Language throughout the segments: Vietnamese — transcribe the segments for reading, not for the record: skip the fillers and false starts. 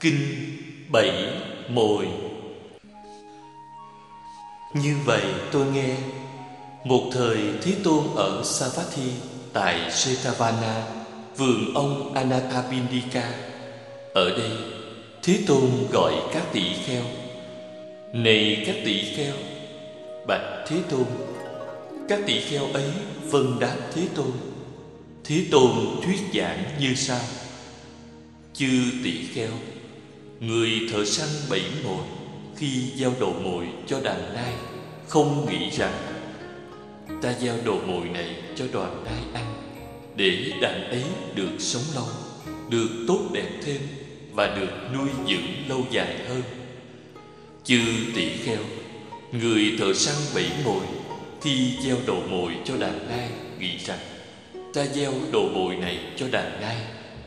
Kinh Bảy Mồi. Như vậy tôi nghe, một thời Thế Tôn ở Savatthi tại Jetavana, vườn ông Anathapindika. Ở đây Thế Tôn gọi các tỷ kheo: này các tỷ kheo, bạch Thế Tôn. Các tỷ kheo ấy vâng đáp Thế Tôn. Thế Tôn thuyết giảng như sau: chư tỷ kheo, người thợ săn bẫy mồi khi gieo đầu mồi cho đàn nai không nghĩ rằng ta gieo đầu mồi này cho đoàn nai ăn, để đàn ấy được sống lâu, được tốt đẹp thêm và được nuôi dưỡng lâu dài hơn. Chư tỷ kheo, người thợ săn bẫy mồi khi gieo đầu mồi cho đàn nai nghĩ rằng ta gieo đầu mồi này cho đàn nai,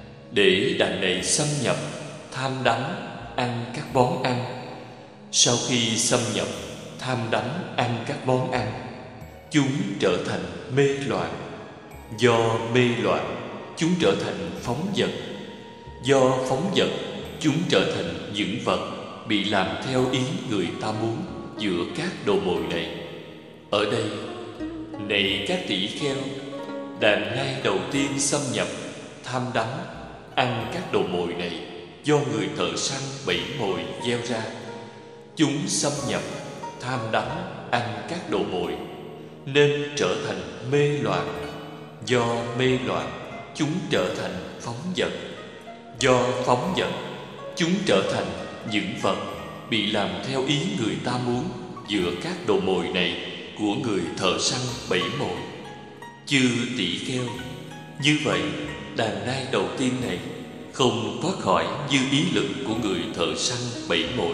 để đàn này xâm nhập, tham đắm, ăn các món ăn. Sau khi xâm nhập, tham đắm, ăn các món ăn, chúng trở thành mê loạn. Do mê loạn, chúng trở thành phóng dật. Do phóng dật, chúng trở thành những vật bị làm theo ý người ta muốn giữa các đầu mồi này. Ở đây, này các tỷ kheo, đàn nai đầu tiên xâm nhập, tham đắm, ăn các đầu mồi này do người thợ săn bẫy mồi gieo ra. Chúng xâm nhập, tham đắm, ăn các đầu mồi, nên trở thành mê loạn. Do mê loạn, chúng trở thành phóng dật. Do phóng dật, chúng trở thành những vật bị làm theo ý người ta muốn giữa các đầu mồi này của người thợ săn bẫy mồi. Chư tỷ kheo, như vậy đàn nai đầu tiên này không thoát khỏi dư ý lực của người thợ săn bẫy mồi.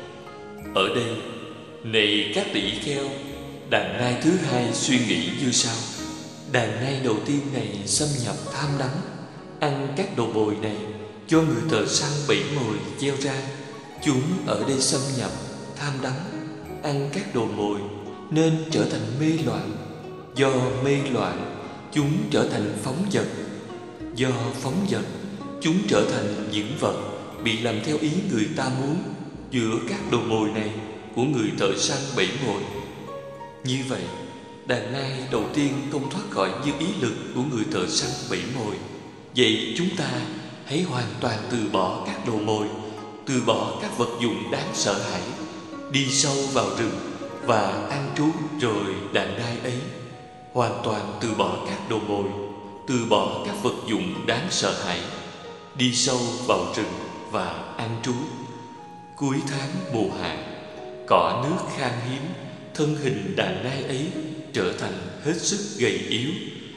Ở đây, này các tỷ kheo, đàn nai thứ hai suy nghĩ như sau: đàn nai đầu tiên này xâm nhập tham đắm, ăn các đầu mồi này do người thợ săn bẫy mồi gieo ra. Chúng ở đây xâm nhập, tham đắm, ăn các đầu mồi, nên trở thành mê loạn. Do mê loạn, chúng trở thành phóng dật. Do phóng dật, chúng trở thành những vật bị làm theo ý người ta muốn giữa các đầu mồi này của người thợ săn bẫy mồi. Như vậy, đàn nai đầu tiên không thoát khỏi dư ý lực của người thợ săn bẫy mồi. Vậy chúng ta hãy hoàn toàn từ bỏ các đầu mồi, từ bỏ các vật dụng đáng sợ hãi, đi sâu vào rừng và an trú. Rồi đàn nai ấy hoàn toàn từ bỏ các đầu mồi, từ bỏ các vật dụng đáng sợ hãi, đi sâu vào rừng và an trú. Cuối tháng mùa hạ, cỏ nước khan hiếm, thân hình đàn nai ấy trở thành hết sức gầy yếu.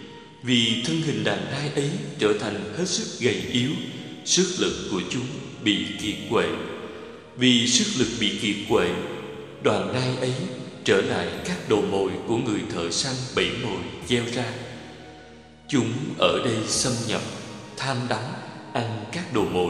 Vì thân hình đàn nai ấy trở thành hết sức gầy yếu, sức lực của chúng bị kiệt quệ. Vì sức lực bị kiệt quệ, đoàn nai ấy trở lại các đầu mồi của người thợ săn bẫy mồi gieo ra. Chúng ở đây xâm nhập, tham đắm, ăn các đầu mồi.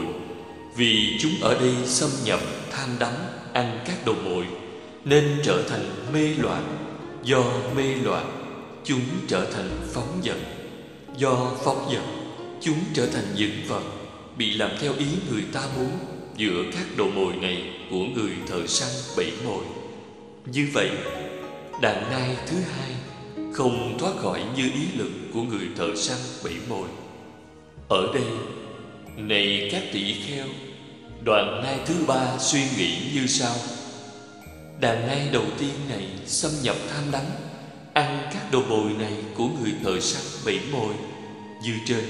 Vì chúng ở đây xâm nhập, tham đắm, ăn các đầu mồi, nên trở thành mê loạn. Do mê loạn, chúng trở thành phóng dật. Do phóng dật, chúng trở thành những vật bị làm theo ý người ta muốn giữa các đầu mồi này của người thợ săn bẫy mồi. Như vậy, đàn nai thứ hai không thoát khỏi như ý lực của người thợ săn bẫy mồi. Ở đây, này các tỷ kheo, đoàn nai thứ ba suy nghĩ như sau: đàn nai đầu tiên này xâm nhập tham đắm, ăn các đầu mồi này của người thợ săn bẫy mồi như trên.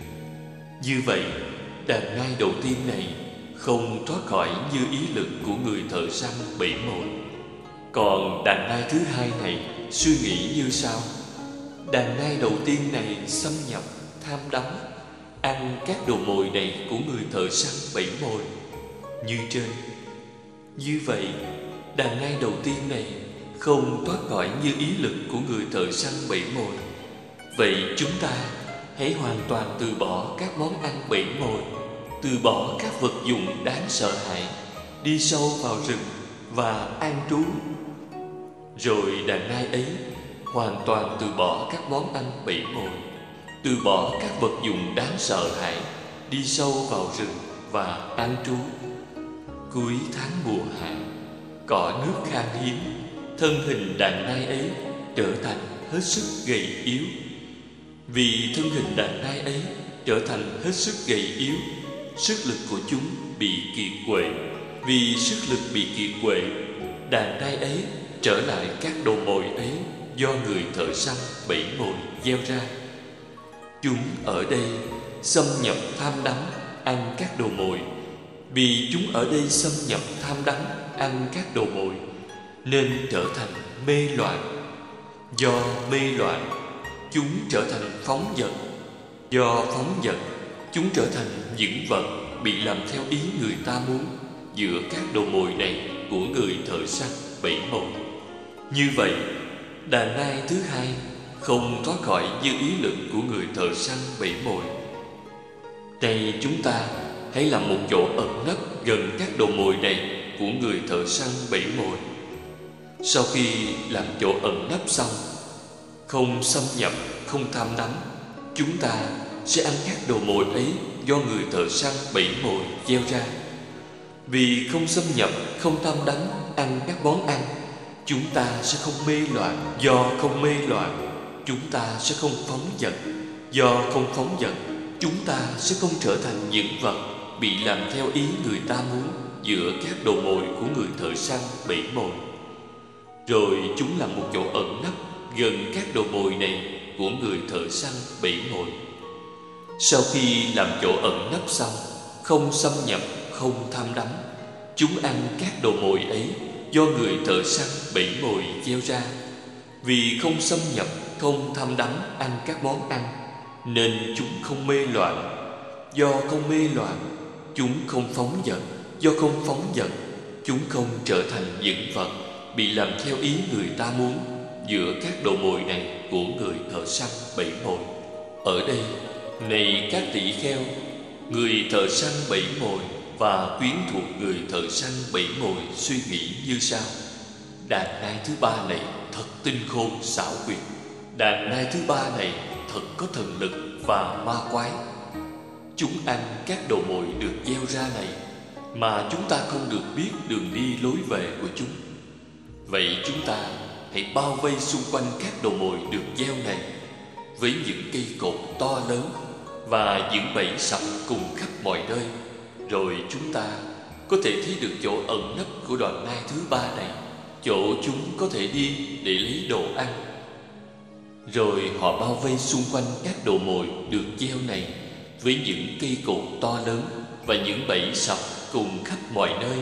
Như vậy, đàn nai đầu tiên này không thoát khỏi như ý lực của người thợ săn bẫy mồi. Còn đàn nai thứ hai này suy nghĩ như sau: đàn nai đầu tiên này xâm nhập, tham đắm, ăn các đầu mồi này của người thợ săn bẫy mồi như trên. Như vậy, đàn nai đầu tiên này không thoát khỏi như ý lực của người thợ săn bẫy mồi. Vậy chúng ta hãy hoàn toàn từ bỏ các món ăn bẫy mồi, từ bỏ các vật dụng đáng sợ hãi, đi sâu vào rừng và an trú. Rồi đàn nai ấy hoàn toàn từ bỏ các món ăn bẫy mồi, từ bỏ các vật dụng đáng sợ hãi, đi sâu vào rừng và an trú. Cuối tháng mùa hạ, cỏ nước khan hiếm, thân hình đàn nai ấy trở thành hết sức gầy yếu. Vì thân hình đàn nai ấy trở thành hết sức gầy yếu, sức lực của chúng bị kiệt quệ. Vì sức lực bị kiệt quệ, đàn nai ấy trở lại các đầu mồi ấy do người thợ săn bẫy mồi gieo ra. Chúng ở đây xâm nhập tham đắm ăn các đầu mồi. Vì chúng ở đây xâm nhập tham đắm ăn các đầu mồi, nên trở thành mê loạn. Do mê loạn, chúng trở thành phóng dật. Do phóng dật, chúng trở thành những vật bị làm theo ý người ta muốn giữa các đầu mồi này của người thợ săn bẫy mồi. Như vậy, đàn nai thứ hai không thoát khỏi dư ý lực của người thợ săn bẫy mồi. Nay chúng ta hãy làm một chỗ ẩn nấp gần các đầu mồi này của người thợ săn bẫy mồi. Sau khi làm chỗ ẩn nấp xong, không xâm nhập, không tham đắm, chúng ta sẽ ăn các đầu mồi ấy do người thợ săn bẫy mồi gieo ra. Vì không xâm nhập, không tham đắm ăn các món ăn, chúng ta sẽ không mê loạn. Do không mê loạn, chúng ta sẽ không phóng dật. Do không phóng dật, chúng ta sẽ không trở thành những vật bị làm theo ý người ta muốn giữa các đầu mồi của người thợ săn bẫy mồi. Rồi chúng làm một chỗ ẩn nấp gần các đầu mồi này của người thợ săn bẫy mồi. Sau khi làm chỗ ẩn nấp xong, không xâm nhập, không tham đắm, chúng ăn các đầu mồi ấy do người thợ săn bẫy mồi gieo ra. Vì không xâm nhập, không tham đắm ăn các món ăn, nên chúng không mê loạn. Do không mê loạn, chúng không phóng dật. Do không phóng dật, chúng không trở thành những vật bị làm theo ý người ta muốn giữa các đầu mồi này của người thợ săn bẫy mồi. Ở đây, này các tỷ kheo, người thợ săn bẫy mồi và quyến thuộc người thợ săn bẫy mồi suy nghĩ như sau: đàn nai thứ ba này thật tinh khôn xảo quyệt. Đàn nai thứ ba này thật có thần lực và ma quái. Chúng ăn các đầu mồi được gieo ra này, mà chúng ta không được biết đường đi lối về của chúng. Vậy chúng ta hãy bao vây xung quanh các đầu mồi được gieo này với những cây cột to lớn và những bẫy sập cùng khắp mọi nơi. Rồi chúng ta có thể thấy được chỗ ẩn nấp của đoàn nai thứ ba này, chỗ chúng có thể đi để lấy đồ ăn. Rồi họ bao vây xung quanh các đầu mồi được gieo này với những cây cột to lớn và những bẫy sập cùng khắp mọi nơi.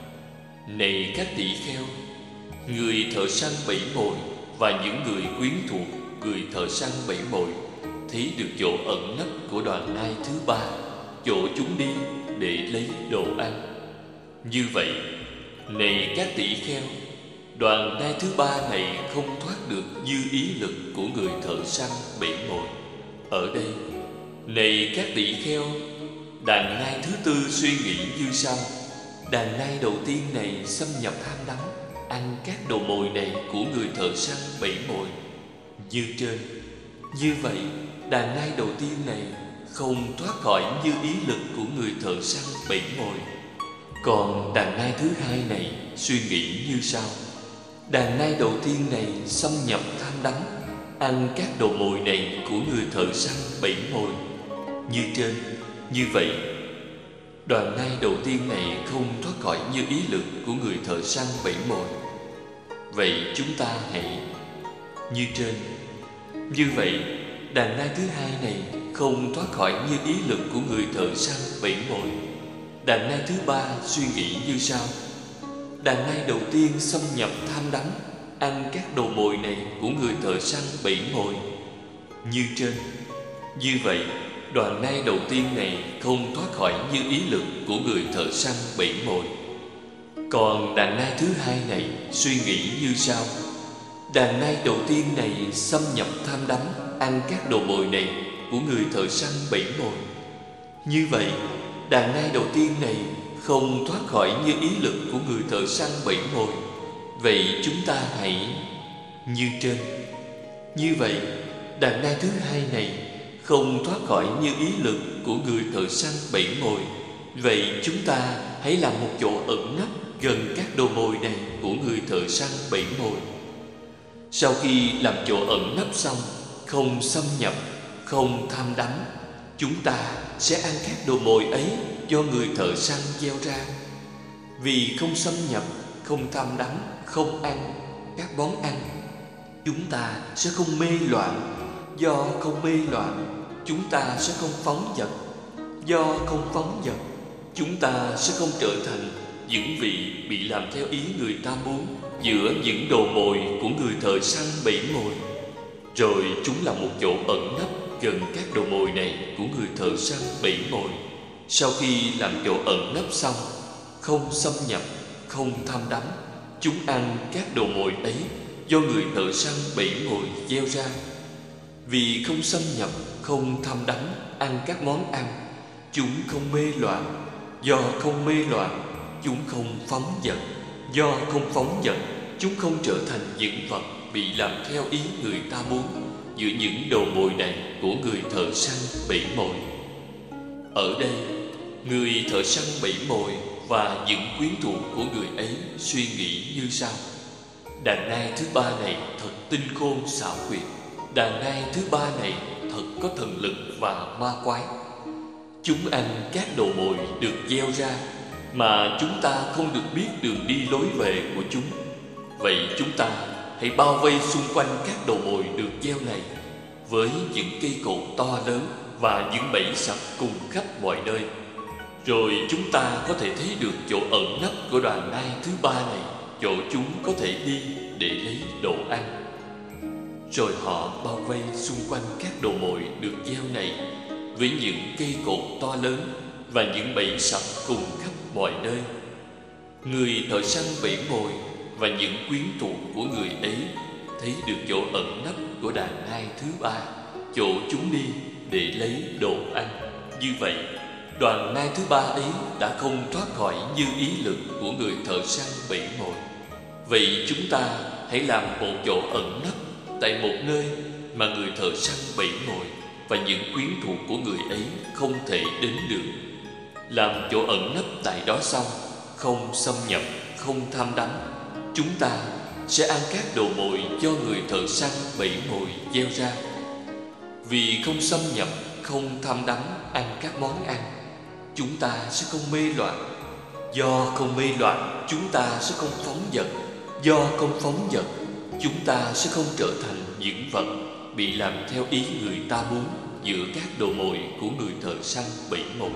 Này các tỷ kheo, người thợ săn bẫy mồi và những người quyến thuộc người thợ săn bẫy mồi thấy được chỗ ẩn nấp của đoàn nai thứ ba, chỗ chúng đi để lấy đồ ăn. Như vậy, này các tỷ kheo, đoàn nai thứ ba này không thoát được dư ý lực của người thợ săn bẫy mồi. Ở đây, này các tỷ kheo, đàn nai thứ tư suy nghĩ như sau: đàn nai đầu tiên này xâm nhập tham đắm ăn các đầu mồi này của người thợ săn bẫy mồi như trên. Như vậy, đàn nai đầu tiên này không thoát khỏi như ý lực của người thợ săn bẫy mồi. Còn đàn nai thứ hai này suy nghĩ như sau: đàn nai đầu tiên này xâm nhập tham đắm ăn các đầu mồi này của người thợ săn bẫy mồi như trên. Như vậy, đoàn nai đầu tiên này không thoát khỏi như ý lực của người thợ săn bẫy mồi. Vậy chúng ta hãy như trên. Như vậy, đàn nai thứ hai này không thoát khỏi như ý lực của người thợ săn bẫy mồi. Đàn nai thứ ba suy nghĩ như sau: đàn nai đầu tiên xâm nhập tham đắm ăn các đầu mồi này của người thợ săn bẫy mồi như trên. Như vậy, đoàn nai đầu tiên này không thoát khỏi như ý lực của người thợ săn bẫy mồi. Còn đàn nai thứ hai này suy nghĩ như sau: đàn nai đầu tiên này xâm nhập tham đắm ăn các đầu mồi này của người thợ săn bẫy mồi. Như vậy, đàn nai đầu tiên này không thoát khỏi như ý lực của người thợ săn bẫy mồi. Vậy chúng ta hãy như trên. Như vậy, đàn nai thứ hai này không thoát khỏi như ý lực của người thợ săn bẫy mồi. Vậy chúng ta hãy làm một chỗ ẩn nấp gần các đầu mồi này của người thợ săn bẫy mồi. Sau khi làm chỗ ẩn nấp xong, không xâm nhập, không tham đắm, chúng ta sẽ ăn các đồ mồi ấy do người thợ săn gieo ra. Vì không xâm nhập, không tham đắm, không ăn các món ăn, chúng ta sẽ không mê loạn. Do không mê loạn, chúng ta sẽ không phóng dật. Do không phóng dật, chúng ta sẽ không trở thành những vị bị làm theo ý người ta muốn giữa những đồ mồi của người thợ săn bẫy mồi. Rồi chúng là một chỗ ẩn nấp gần các đồ mồi này của người thợ săn bẫy mồi. Sau khi làm chỗ ẩn nấp xong, không xâm nhập, không tham đắm, chúng ăn các đồ mồi ấy do người thợ săn bẫy mồi gieo ra. Vì không xâm nhập, không tham đắm, ăn các món ăn, chúng không mê loạn. Do không mê loạn, chúng không phóng dật. Do không phóng dật, chúng không trở thành những vật bị làm theo ý người ta muốn giữa những đồ mồi này của người thợ săn bẫy mồi. Ở đây, người thợ săn bẫy mồi và những quyến thuộc của người ấy suy nghĩ như sau: đàn nai thứ ba này thật tinh khôn xảo quyệt. Đàn nai thứ ba này thật có thần lực và ma quái. Chúng ăn các đồ mồi được gieo ra, mà chúng ta không được biết đường đi lối về của chúng. Vậy chúng ta hãy bao vây xung quanh các đồ mồi được gieo này với những cây cột to lớn và những bẫy sập cùng khắp mọi nơi. Rồi chúng ta có thể thấy được chỗ ẩn nấp của đoàn nai thứ ba này, chỗ chúng có thể đi để lấy đồ ăn. Rồi họ bao vây xung quanh các đồ mồi được gieo này với những cây cột to lớn và những bẫy sập cùng khắp mọi nơi. Người thợ săn bẫy mồi và những quyến thuộc của người ấy thấy được chỗ ẩn nấp của đàn nai thứ ba, chỗ chúng đi để lấy đồ ăn. Như vậy, đoàn nai thứ ba ấy đã không thoát khỏi như ý lực của người thợ săn bẫy mồi. Vậy chúng ta hãy làm một chỗ ẩn nấp tại một nơi mà người thợ săn bẫy mồi và những quyến thuộc của người ấy không thể đến được. Làm chỗ ẩn nấp tại đó xong, không xâm nhập, không tham đắm, chúng ta sẽ ăn các đồ mồi do người thợ săn bẫy mồi gieo ra. Vì không xâm nhập, không tham đắm, ăn các món ăn, chúng ta sẽ không mê loạn. Do không mê loạn, chúng ta sẽ không phóng dật. Do không phóng dật, chúng ta sẽ không trở thành những vật bị làm theo ý người ta muốn giữa các đồ mồi của người thợ săn bẫy mồi.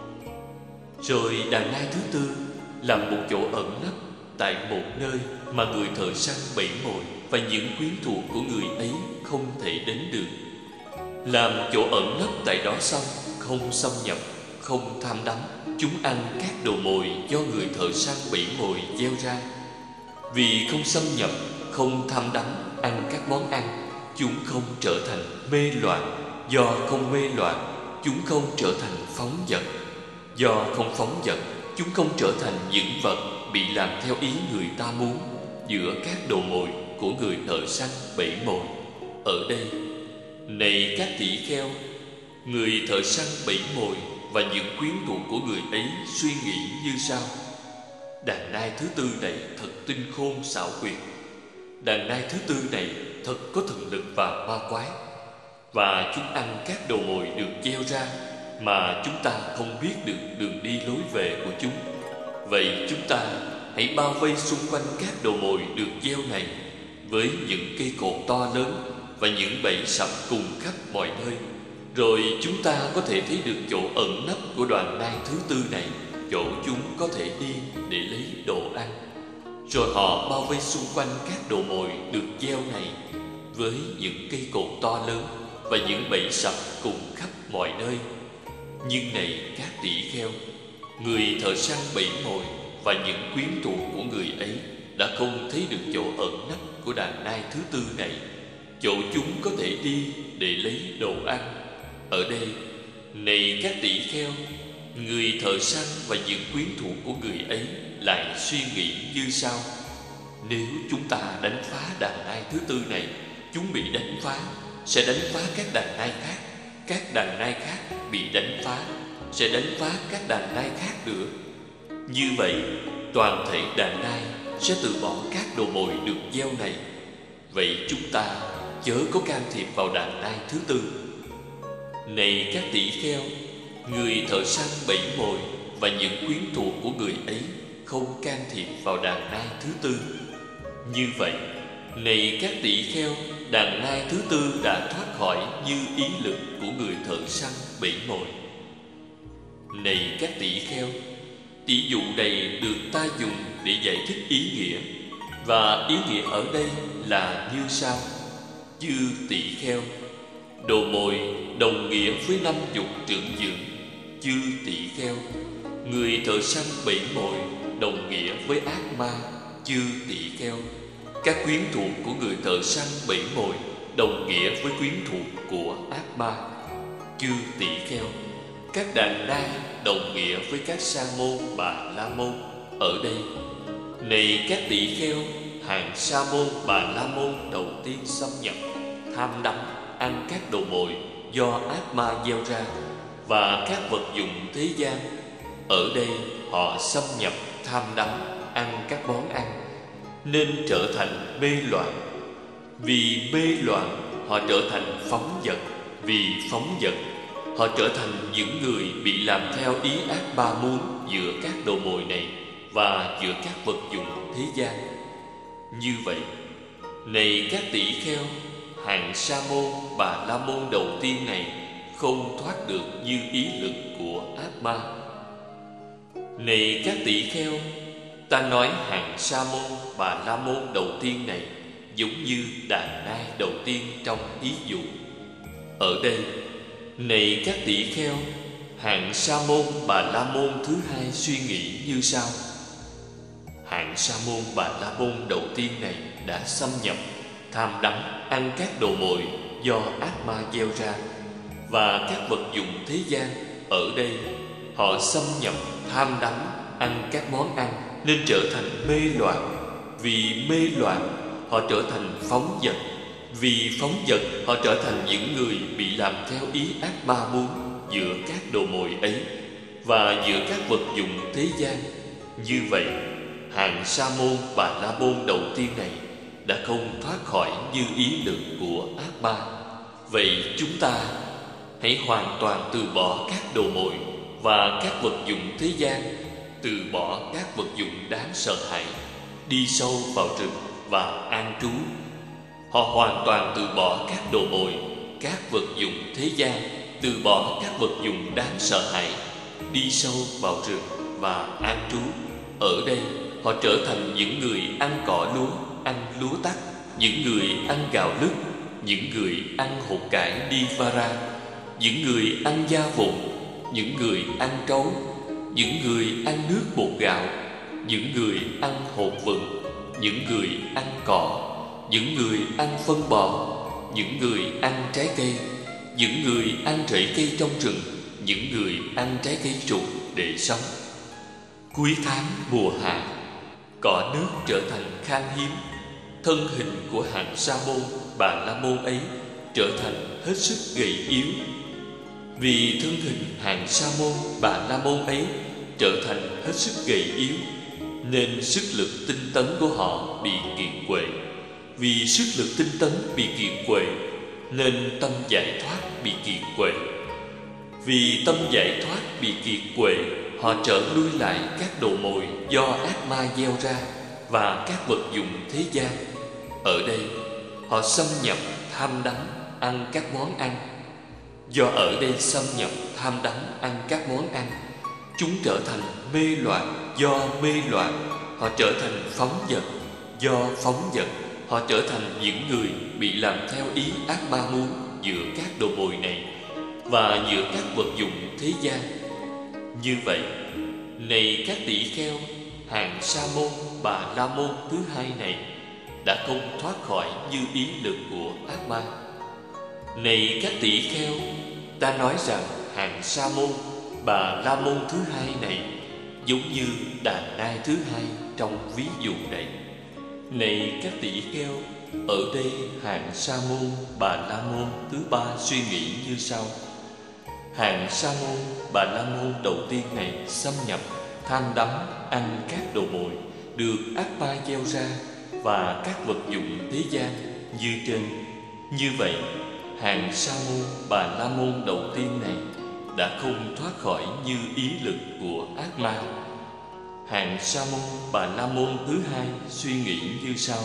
Rồi đàn nai thứ tư làm một chỗ ẩn nấp tại một nơi mà người thợ săn bẫy mồi và những quyến thuộc của người ấy không thể đến được. Làm chỗ ẩn nấp tại đó xong, không xâm nhập, không tham đắm, chúng ăn các đồ mồi do người thợ săn bẫy mồi gieo ra. Vì không xâm nhập, không tham đắm, ăn các món ăn, chúng không trở thành mê loạn. Do không mê loạn, chúng không trở thành phóng dật. Do không phóng dật, chúng không trở thành những vật bị làm theo ý người ta muốn giữa các đồ mồi của người thợ săn bẫy mồi. Ở đây, này các tỷ kheo, người thợ săn bẫy mồi và những quyến thuộc của người ấy suy nghĩ như sau: đàn nai thứ tư này thật tinh khôn xảo quyệt. Đàn nai thứ tư này thật có thần lực và ma quái. Và chúng ăn các đồ mồi được gieo ra, mà chúng ta không biết được đường đi lối về của chúng. Vậy chúng ta hãy bao vây xung quanh các đồ mồi được gieo này với những cây cột to lớn và những bẫy sập cùng khắp mọi nơi. Rồi chúng ta có thể thấy được chỗ ẩn nấp của đoàn nai thứ tư này, chỗ chúng có thể đi để lấy đồ ăn. Rồi họ bao vây xung quanh các đồ mồi được gieo này với những cây cột to lớn và những bẫy sập cùng khắp mọi nơi. Nhưng này các tỷ kheo, người thợ săn bẫy mồi và những quyến thuộc của người ấy đã không thấy được chỗ ẩn nấp của đàn nai thứ tư này, chỗ chúng có thể đi để lấy đồ ăn. Ở đây, này các tỷ kheo, người thợ săn và những quyến thuộc của người ấy lại suy nghĩ như sau: nếu chúng ta đánh phá đàn nai thứ tư này, chúng bị đánh phá, sẽ đánh phá các đàn nai khác. Các đàn nai khác bị đánh phá, sẽ đánh phá các đàn nai khác nữa. Như vậy, toàn thể đàn nai sẽ từ bỏ các đồ mồi được gieo này. Vậy chúng ta chớ có can thiệp vào đàn nai thứ tư. Này các tỷ kheo, người thợ săn bẫy mồi và những quyến thuộc của người ấy không can thiệp vào đàn nai thứ tư. Như vậy, này các tỷ kheo, đàn nai thứ tư đã thoát khỏi như ý lực của người thợ săn bẫy mồi. Này các tỷ kheo, tỷ dụ này được ta dùng để giải thích ý nghĩa, và ý nghĩa ở đây là như sau: chư tỷ kheo, đồ mồi đồng nghĩa với năm dục trưởng dưỡng. Chư tỷ kheo, người thợ săn bẫy mồi đồng nghĩa với ác ma. Chư tỷ kheo, các quyến thuộc của người thợ săn bẫy mồi đồng nghĩa với quyến thuộc của ác ma. Chư tỷ kheo, các đàn nai đồng nghĩa với các sa môn bà la môn ở đây. Này các tỷ kheo, hàng sa môn bà la môn đầu tiên xâm nhập, tham đắm, ăn các đồ mồi do ác ma gieo ra, và các vật dụng thế gian. Ở đây họ xâm nhập, tham đắm, ăn các món ăn, nên trở thành mê loạn. Vì mê loạn, họ trở thành phóng dật. Vì phóng dật, họ trở thành những người bị làm theo ý ác ma muốn giữa các đồ mồi này và giữa các vật dụng thế gian. Như vậy, này các tỷ kheo, hàng sa môn bà la môn đầu tiên này không thoát được như ý lực của ác ma. Này các tỷ kheo, ta nói hàng sa môn bà la môn đầu tiên này giống như đàn nai đầu tiên trong ý dụ. Ở đây, này các tỷ kheo, hạng sa môn bà la môn thứ hai suy nghĩ như sau: hạng sa môn bà la môn đầu tiên này đã xâm nhập, tham đắm, ăn các đồ mồi do ác ma gieo ra, và các vật dụng thế gian. Ở đây họ xâm nhập, tham đắm, ăn các món ăn, nên trở thành mê loạn. Vì mê loạn, họ trở thành phóng dật. Vì phóng dật, họ trở thành những người bị làm theo ý ác ma muốn giữa các đồ mồi ấy và giữa các vật dụng thế gian. Như vậy, hàng sa môn bà la môn đầu tiên này đã không thoát khỏi như ý lực của ác ma. Vậy chúng ta hãy hoàn toàn từ bỏ các đồ mồi và các vật dụng thế gian, từ bỏ các vật dụng đáng sợ hãi, đi sâu vào rừng và an trú. Họ hoàn toàn từ bỏ các đồ mồi, các vật dụng thế gian, từ bỏ các vật dụng đáng sợ hãi, đi sâu vào rừng và an trú. Ở đây họ trở thành những người ăn cỏ lúa, ăn lúa tắc, những người ăn gạo lứt, những người ăn hột cải đi vara, những người ăn da vụn, những người ăn trấu, những người ăn nước bột gạo, những người ăn hột vừng, những người ăn cỏ, những người ăn phân bò, những người ăn trái cây, những người ăn rễ cây trong rừng, những người ăn trái cây trục để sống. Cuối tháng mùa hạ, cỏ nước trở thành khan hiếm. Thân hình của hạng sa môn bà la môn ấy trở thành hết sức gầy yếu. Vì thân hình hạng sa môn bà la môn ấy trở thành hết sức gầy yếu, nên sức lực tinh tấn của họ bị kiệt quệ. Vì sức lực tinh tấn bị kiệt quệ, nên tâm giải thoát bị kiệt quệ. Vì tâm giải thoát bị kiệt quệ, họ trở lui lại các đồ mồi do ác ma gieo ra và các vật dụng thế gian. Ở đây họ xâm nhập, tham đắm, ăn các món ăn. Do ở đây xâm nhập, tham đắm, ăn các món ăn, chúng trở thành mê loạn. Do mê loạn, họ trở thành phóng dật. Do phóng dật, họ trở thành những người bị làm theo ý ác ma muốn giữa các đồ mồi này và giữa các vật dụng thế gian. Như vậy, này các tỷ kheo, hạng sa môn bà la môn thứ hai này đã không thoát khỏi như ý lực của ác ma. Này các tỷ kheo, ta nói rằng hạng sa môn bà la môn thứ hai này giống như đàn nai thứ hai trong ví dụ này. Này các tỷ kheo, ở đây hạng sa môn bà la môn thứ ba suy nghĩ như sau: Hạng Sa môn Bà La môn đầu tiên này xâm nhập, tham đắm, ăn các đồ mồi được ác ma gieo ra và các vật dụng thế gian như trên. Như vậy, hạng Sa môn Bà La môn đầu tiên này đã không thoát khỏi như ý lực của ác ma. Hạng Sa môn Bà La môn thứ hai suy nghĩ như sau: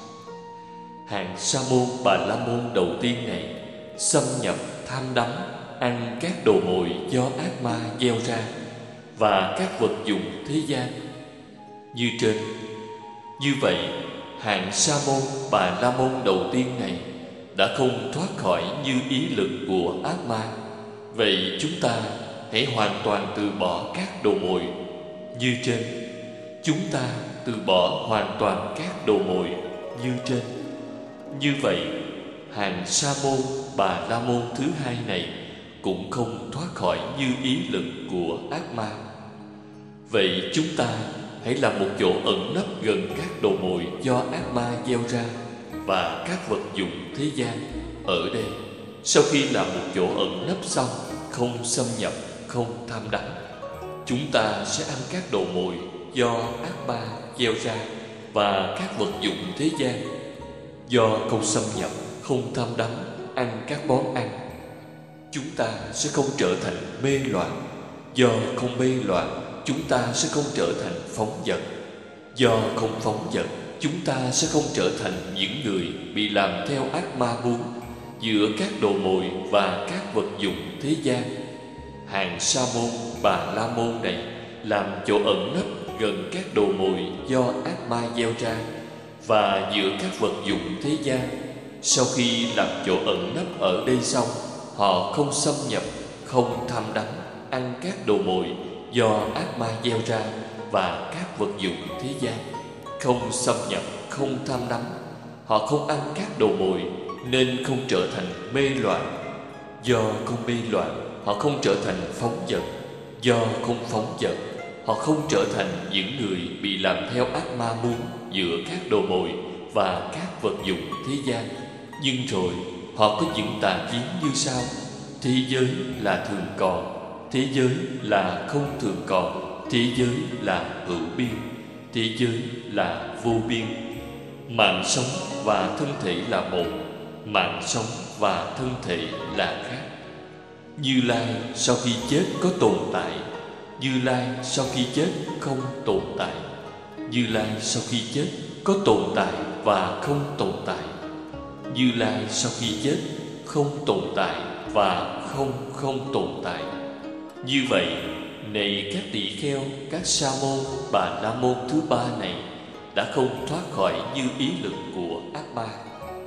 hạng Sa môn Bà La môn đầu tiên này xâm nhập, tham đắm, ăn các đồ mồi do ác ma gieo ra và các vật dụng thế gian như trên. Như vậy, hạng Sa môn Bà La môn đầu tiên này đã không thoát khỏi như ý lực của ác ma. Vậy chúng ta hãy hoàn toàn từ bỏ các đồ mồi như trên. Chúng ta từ bỏ hoàn toàn các đồ mồi như trên. Như vậy, hạng Sa môn Bà La môn thứ hai này cũng không thoát khỏi như ý lực của ác ma. Vậy chúng ta hãy làm một chỗ ẩn nấp gần các đồ mồi do ác ma gieo ra và các vật dụng thế gian ở đây. Sau khi làm một chỗ ẩn nấp xong, không xâm nhập, không tham đắm, chúng ta sẽ ăn các đồ mồi do ác ma gieo ra và các vật dụng thế gian. Do không xâm nhập, không tham đắm, ăn các món ăn, chúng ta sẽ không trở thành mê loạn. Do không mê loạn, chúng ta sẽ không trở thành phóng dật. Do không phóng dật, chúng ta sẽ không trở thành những người bị làm theo ác ma muốn giữa các đồ mồi và các vật dụng thế gian. Hạng Sa môn Bà La môn này làm chỗ ẩn nấp gần các đồ mồi do ác ma gieo ra và giữa các vật dụng thế gian. Sau khi làm chỗ ẩn nấp ở đây xong, họ không xâm nhập, không tham đắm, ăn các đồ mồi do ác ma gieo ra và các vật dụng thế gian. Không xâm nhập, không tham đắm, họ không ăn các đồ mồi nên không trở thành mê loạn. Do không mê loạn, họ không trở thành phóng dật. Do không phóng dật, họ không trở thành những người bị làm theo ác ma muốn giữa các đồ mồi và các vật dụng thế gian. Nhưng rồi họ có những tà kiến như sau: thế giới là thường còn, thế giới là không thường còn, thế giới là hữu biên, thế giới là vô biên. Mạng sống và thân thể là một, mạng sống và thân thể là khác. Như Lai sau khi chết có tồn tại, Như Lai sau khi chết không tồn tại. Như Lai sau khi chết có tồn tại và không tồn tại. Như Lai sau khi chết không tồn tại và không tồn tại. Như vậy, này các tỳ kheo, các sa môn Bà La môn thứ ba này đã không thoát khỏi như ý lực của ác ma.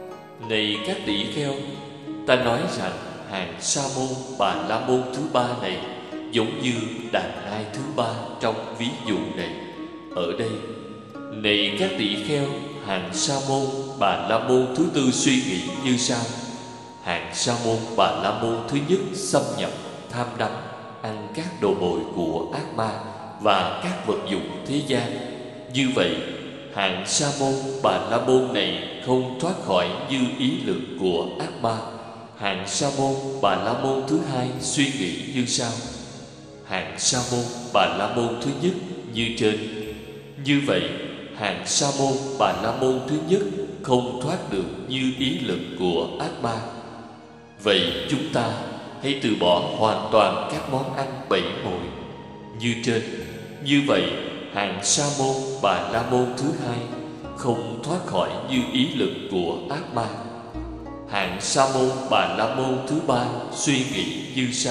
Này các tỳ kheo, ta nói rằng hạng sa môn Bà La môn thứ ba này giống như đàn nai thứ ba trong ví dụ này. Ở đây, này các tỳ kheo, hạng sa môn Bà La môn thứ tư suy nghĩ như sau: hạng sa môn Bà La môn thứ nhất xâm nhập, tham đắm, ăn các đồ mồi của ác ma và các vật dụng thế gian. Như vậy, hạng sa môn Bà La môn này không thoát khỏi như ý lực của ác ma. Hạng sa môn Bà La môn thứ hai suy nghĩ như sau: hạng sa môn Bà La môn thứ nhất như trên. Như vậy, hạng sa môn Bà La môn thứ nhất không thoát được như ý lực của ác ma. Vậy chúng ta hãy từ bỏ hoàn toàn các món ăn bảy mồi như trên. Như vậy, hạng sa môn Bà La môn thứ hai không thoát khỏi như ý lực của ác ma. Hạng sa môn Bà La môn thứ ba suy nghĩ như sau: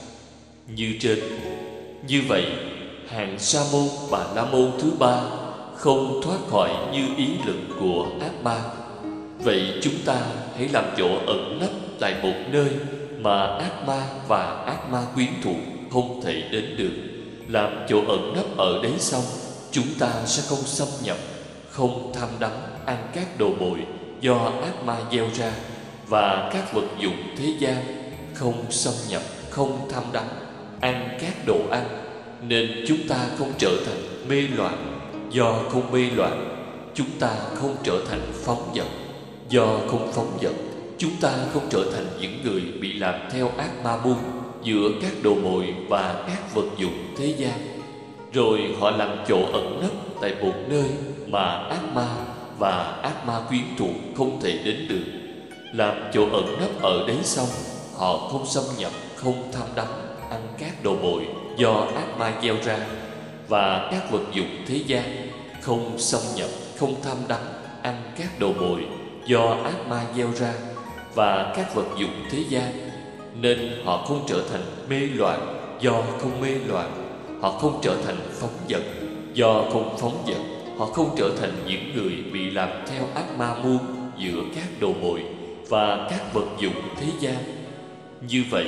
như trên. Như vậy, hạng sa môn Bà La môn thứ ba không thoát khỏi như ý lực của ác ma. Vậy chúng ta hãy làm chỗ ẩn nấp tại một nơi mà ác ma và ác ma quyến thuộc không thể đến được. Làm chỗ ẩn nấp ở đấy xong, chúng ta sẽ không xâm nhập, không tham đắm, ăn các đồ mồi do ác ma gieo ra và các vật dụng thế gian. Không xâm nhập, không tham đắm, ăn các đồ ăn, nên chúng ta không trở thành mê loạn. Do không mê loạn, chúng ta không trở thành phóng dật. Do không phóng dật, chúng ta không trở thành những người bị làm theo ác ma buông giữa các đồ mồi và các vật dụng thế gian. Rồi họ làm chỗ ẩn nấp tại một nơi mà ác ma và ác ma quyến thuộc không thể đến được. Làm chỗ ẩn nấp ở đấy xong, họ không xâm nhập, không tham đắm ăn các đồ mồi do ác ma gieo ra, và các vật dụng thế gian, không xâm nhập, không tham đắm ăn các đồ mồi do ác ma gieo ra, và các vật dụng thế gian, nên họ không trở thành mê loạn do không mê loạn. Họ không trở thành phóng dật do không phóng dật. Họ không trở thành những người bị làm theo ác ma muôn giữa các đồ mồi và các vật dụng thế gian. Như vậy,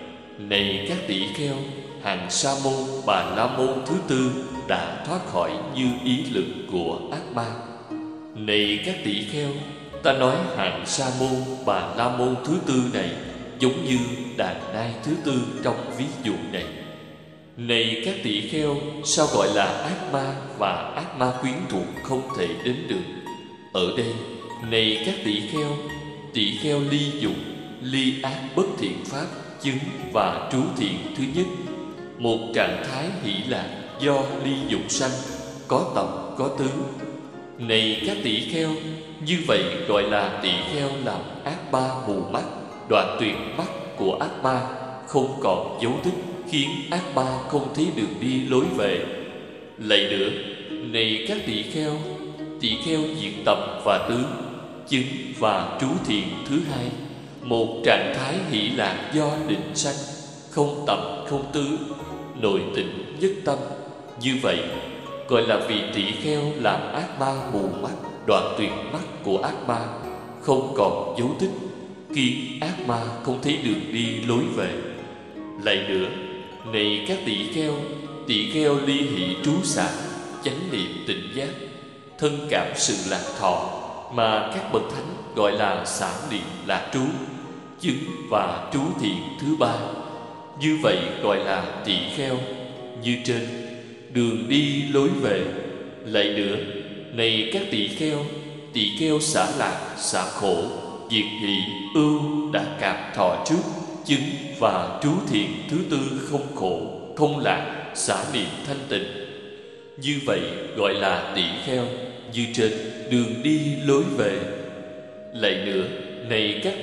này các tỷ kheo, hàng Sa môn Bà La môn thứ tư đã thoát khỏi như ý lực của ác ma. Này các tỷ kheo, ta nói hàng Sa môn Bà La môn thứ tư này giống như đàn nai thứ tư trong ví dụ này. Này các tỷ kheo, sao gọi là ác ma và ác ma quyến thuộc không thể đến được? Ở đây, này các tỷ kheo ly dục, ly ác bất thiện pháp, chứng và trú thiện thứ nhất. Một trạng thái hỷ lạc do ly dục sanh, có tập có tứ. Này các tỷ kheo, như vậy gọi là tỷ kheo làm ác ma mù mắt, đoạn tuyệt mắt của ác ma, không còn dấu tích, khiến ác ma không thấy đường đi lối về. Lại nữa, này các tỷ kheo diệt tập và tứ, chứng và trú thiện thứ hai. Một trạng thái hỷ lạc do định sanh, không tập không tứ, nội tịnh nhất tâm. Như vậy gọi là vị tỷ kheo làm ác ma mù mắt, đoạn tuyệt mắt của ác ma, không còn dấu tích, khiến ác ma không thấy đường đi lối về. Lại nữa, này các tỷ kheo ly hỷ trú xả, chánh niệm tỉnh giác, thân cảm sự lạc thọ, mà các bậc thánh gọi là xả niệm lạc trú, chứng và trú thiện thứ ba. Như vậy gọi là tỷ kheo như trên, đường đi lối về. Lại nữa, này các tỷ kheo xả lạc, xả khổ, diệt hỷ, ưu, đã cạp thọ trước, chứng và trú thiện thứ tư không khổ, không lạc, xả niệm thanh tịnh. Như vậy gọi là tỷ kheo như trên, đường đi lối về. Lại nữa, này các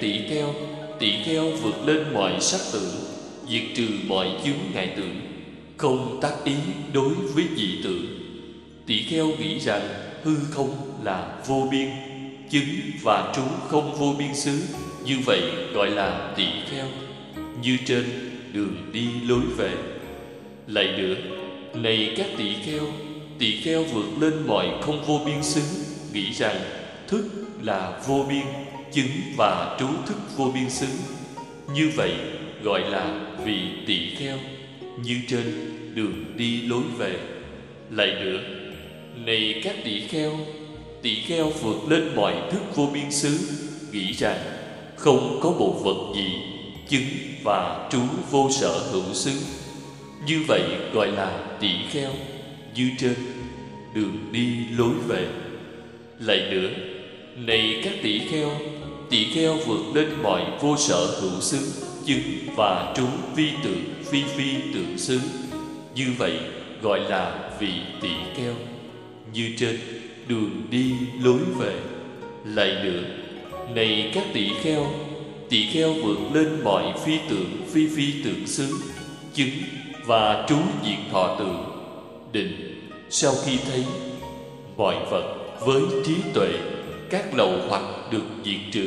tỷ kheo vượt lên mọi sắc tưởng, diệt trừ mọi chướng ngại tưởng, không tác ý đối với dị tưởng. Tỷ kheo nghĩ rằng hư không là vô biên, chứng và trú không vô biên xứ. Như vậy gọi là tỷ kheo như trên, đường đi lối về. Lại nữa, này các tỷ kheo vượt lên mọi không vô biên xứ, nghĩ rằng thức là vô biên, chứng và trú thức vô biên xứ. Như vậy gọi là vị tỷ kheo như trên, đường đi lối về. Lại nữa, này các tỷ kheo vượt lên mọi thức vô biên xứ, nghĩ rằng không có một vật gì, chứng và trú vô sở hữu xứ. Như vậy gọi là tỷ kheo như trên, đường đi lối về. Lại nữa, này các tỷ kheo vượt lên mọi vô sở hữu xứ, chứng và trú vi tượng phi phi tượng xứ. Như vậy gọi là vị tỷ kheo như trên, đường đi lối về. Lại nữa, này các tỷ kheo vượt lên mọi phi phi tượng xứ, chứng và trú diệt thọ tưởng, định. Sau khi thấy mọi vật với trí tuệ, các lậu hoặc được diệt trừ.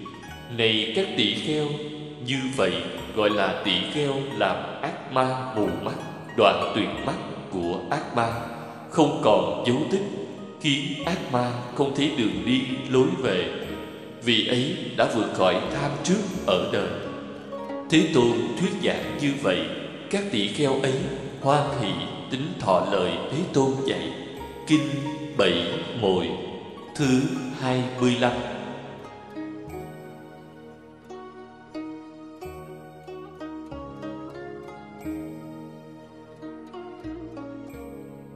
Này các tỷ kheo, như vậy gọi là tỷ kheo làm ác ma mù mắt, đoạn tuyệt mắt của ác ma, không còn dấu tích, khiến ác ma không thấy đường đi lối về. Vì ấy đã vượt khỏi tham trước ở đời. Thế Tôn thuyết giảng như vậy, các tỷ kheo ấy hoan hỷ tín thọ lời Thế Tôn dạy. Kinh 7 Mồi thứ 25.